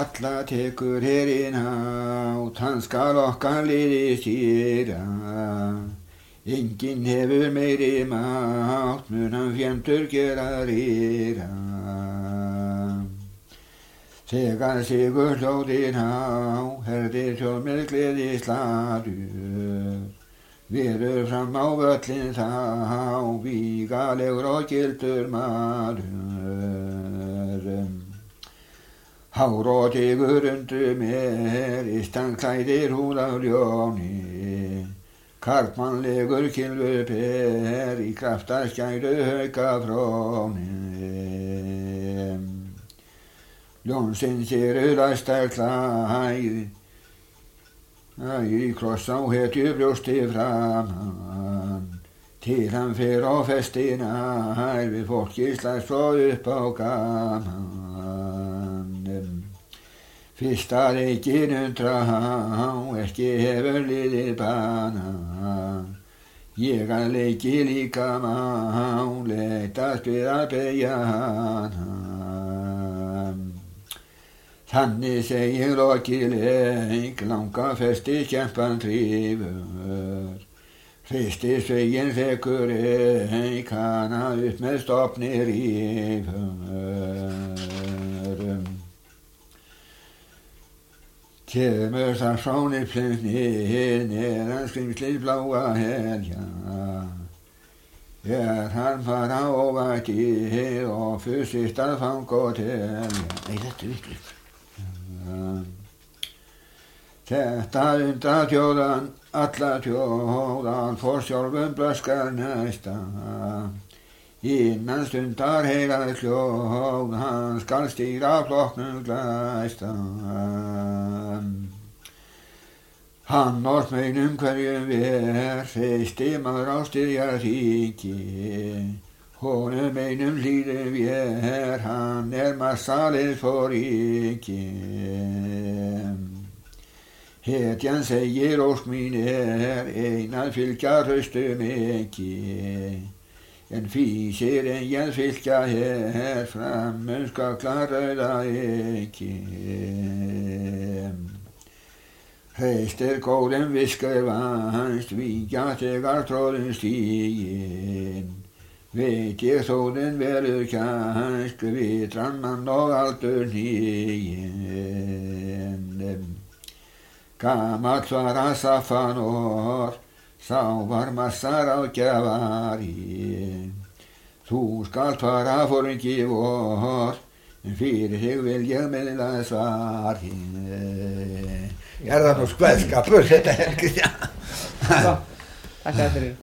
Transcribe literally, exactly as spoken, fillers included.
Alla tekur herinn át, hann skal okkar liði stýra. Enginn hefur meiri mátt, mun hann fjemtur gera rýra. Þegar sigur hljóðin á, herðir þjóð með gleði sladur. Verður fram á völlin þá, vígalegur og gildur maður. Hár og digur undir mér, istan klæðir húð af ljóni. Karlmannlegur kylfur ber, í kraftar skæru hauka fróni. Ljónsins eru læstar klæð, í kross á hetju brjósti framan. Til hann fer á festina, við fólki slags frá upp á gaman. Fyrsta leikin undra há, ekki hefur liðið bana. Ég að leiki líka má, leitast við að beygja hana. Þannig segir lokið leik, langa festi kempan trífur. Hristi svegin þekur eik, hana upp með stofni rífur. Kemur það sónir plögnir, neðan skrimslið bláa helja. Er hann fara óvættir og fyrst að fanga og telja. Nei, þetta er vitlaust. Þetta undra þjóðan, alla þjóðan, fór sjálfum blöskar næsta. Innan stundar heilað hljóð, hann skal stýra flokknum glæsta. Hann orð meinum hverjum ver, hreisti maður á styrjarríki. Honum einum hlýðum vér, hann er massalið fóríki. Hetjan segir ósk mín er, ein að fylgja hraustum ekki. En físir enginn fylgja hér, framum skal klarauða ekki. Hreistir góðum viskar vannst, víkja þegar tróðum stígin. Veit ég þóðin verður kjænsk, vitran mann og aldur nýgin. Gamall var að Safanor, sá var massar á gjafari. Þú skalt fara foringi vor, en fyrir þig vil ég meðla svari. Er það nú skveðskapur þetta er Kristján? Takk fyrir.